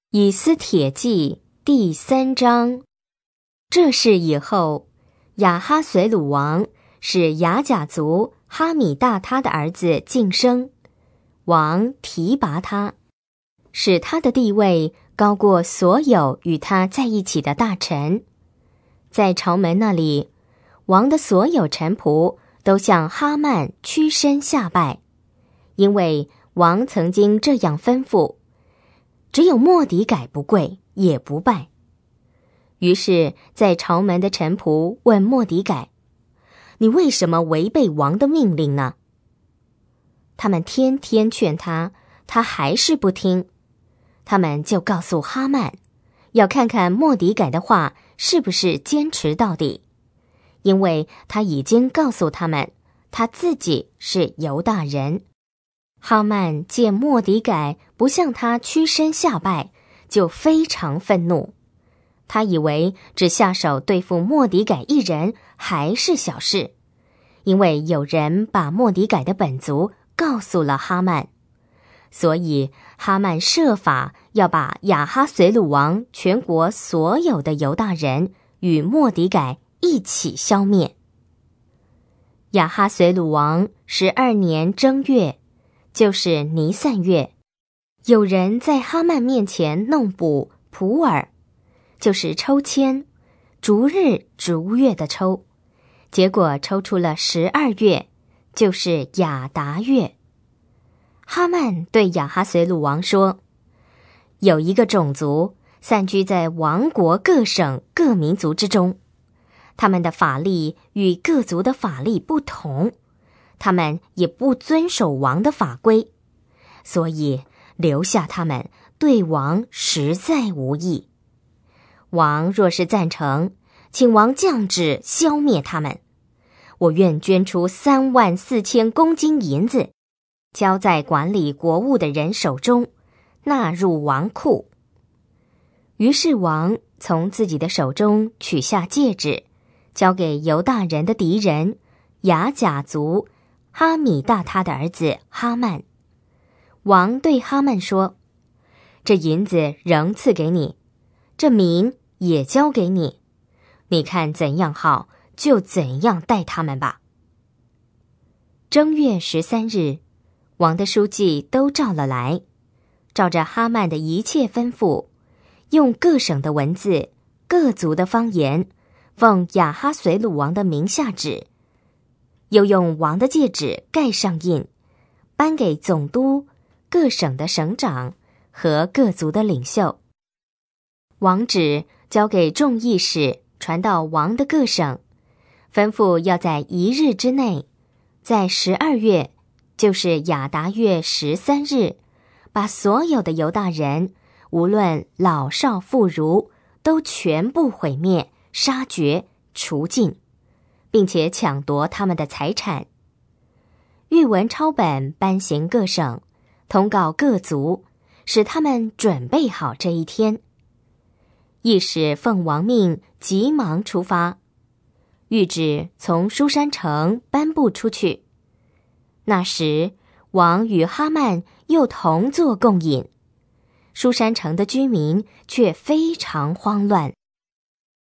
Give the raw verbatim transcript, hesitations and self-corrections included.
以斯帖记第三章。这事以后，亚哈随鲁王使雅甲族哈米大他的儿子晋升，王提拔他，使他的地位高过所有与他在一起的大臣。在朝门那里，王的所有臣仆都向哈曼屈身下拜，因为王曾经这样吩咐，只有末底改不跪也不拜。于是在朝门的臣仆问末底改，你为什么违背王的命令呢？他们天天劝他，他还是不听。他们就告诉哈曼，要看看末底改的话是不是坚持到底，因为他已经告诉他们，他自己是犹大人。哈曼见末底改不向他屈身下拜，就非常愤怒。他以为只下手对付末底改一人还是小事，因为有人把末底改的本族告诉了哈曼，所以哈曼设法要把亚哈随鲁王全国所有的犹大人与末底改一起消灭。亚哈随鲁王十二年正月，就是尼散月，有人在哈曼面前弄卜普尔，就是抽签，逐日逐月的抽，结果抽出了十二月，就是亚达月。哈曼对亚哈随鲁王说，有一个种族散居在王国各省各民族之中，他们的法力与各族的法力不同，他们也不遵守王的法规，所以留下他们对王实在无益。王若是赞成，请王降旨消灭他们，我愿捐出三万四千公斤银子，交在管理国务的人手中，纳入王库。于是王从自己的手中取下戒指，交给犹大人的敌人雅甲族哈米大他的儿子哈曼。王对哈曼说，这银子仍赐给你，这民也交给你，你看怎样好，就怎样待他们吧。正月十三日，王的书记都召了来，照着哈曼的一切吩咐，用各省的文字、各族的方言，奉亚哈随鲁王的名下旨，又用王的戒指盖上印，颁给总督、各省的省长和各族的领袖。王旨交给众议使，传到王的各省，吩咐要在一日之内，在十二月，就是亚达月十三日，把所有的犹大人，无论老少妇孺，都全部毁灭、杀绝、除尽，并且抢夺他们的财产。谕文抄本颁行各省，通告各族，使他们准备好这一天。议使奉王命，急忙出发，谕旨从书珊城颁布出去。那时王与哈曼又同坐共饮，书珊城的居民却非常慌乱。